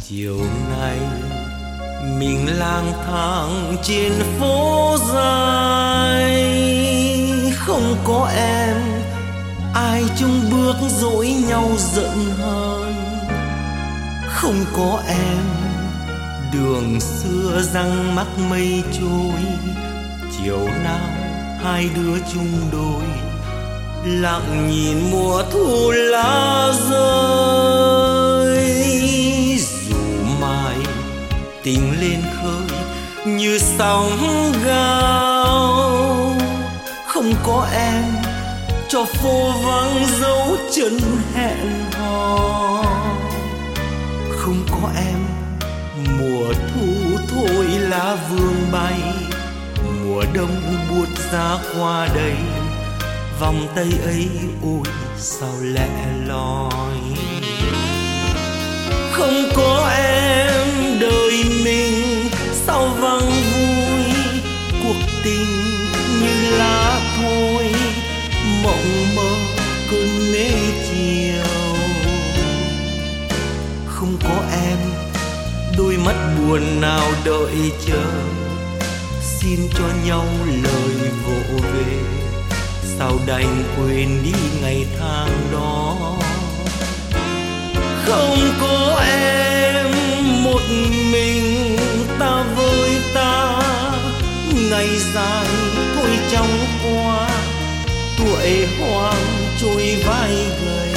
Chiều nay mình lang thang trên phố dài, không có em ai chung bước dỗi nhau giận hờn. Không có em đường xưa răng mắc mây trôi, chiều nào hai đứa chung đôi lặng nhìn mùa thu lá rơi. Dù mai tình lên khơi như sóng gào, không có em cho phố vắng dấu chân hẹn hò. Không có em mùa thu thôi lá vương bay, mùa đông buốt giá qua đây, vòng tay ấy ôi sao lẻ loi. Không có em đời mình sao vắng vui, cuộc tình như lá thôi mộng mơ cơn mê chiều. Không có em đôi mắt buồn nào đợi chờ, xin cho nhau lời vỗ về, sao đành quên đi ngày tháng đó. Không có em một mình ta với ta, ngày dài thôi chóng qua, tuổi hoang trôi vai gầy.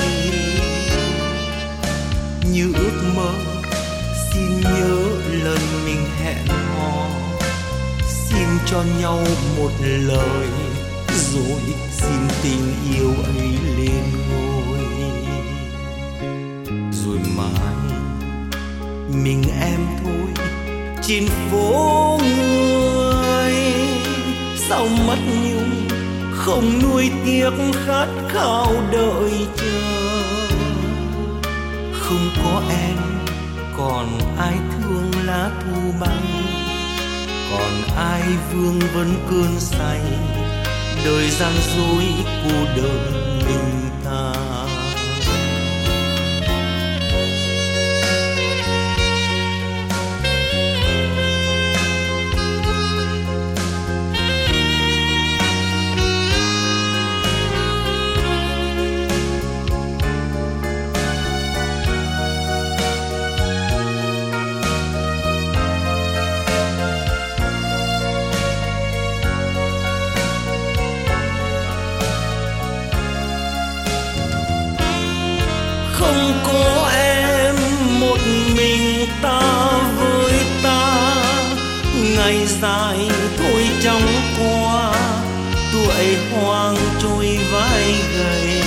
Như ước mơ xin nhớ lần mình hẹn hò, xin cho nhau một lời rồi xin tình yêu ấy lên ngôi. Rồi mai mình em thôi trên phố người, sao mắt nhung không nuối tiếc khát khao đợi chờ. Không có em còn ai thương lá thu bay, còn ai vương vấn cơn say, đời gian dối cô đơn mình ta. Không có em một mình ta với ta, ngày dài thôi chóng qua, tuổi hoang trôi vai gầy.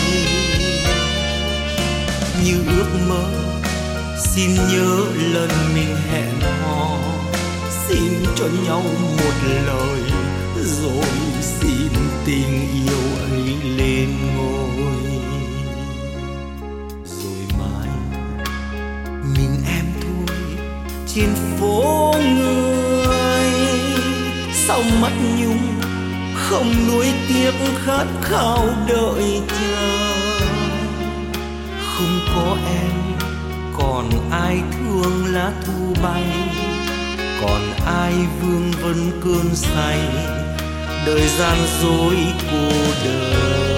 Như ước mơ xin nhớ lần mình hẹn hò, xin cho nhau một lời rồi xin tình yêu ấy lên ngôi. Mình em thôi trên phố người, sao mắt nhung không nuối tiếc khát khao đợi chờ. Không có em còn ai thương lá thu bay, còn ai vương vấn cơn say, đời gian dối cô đơn.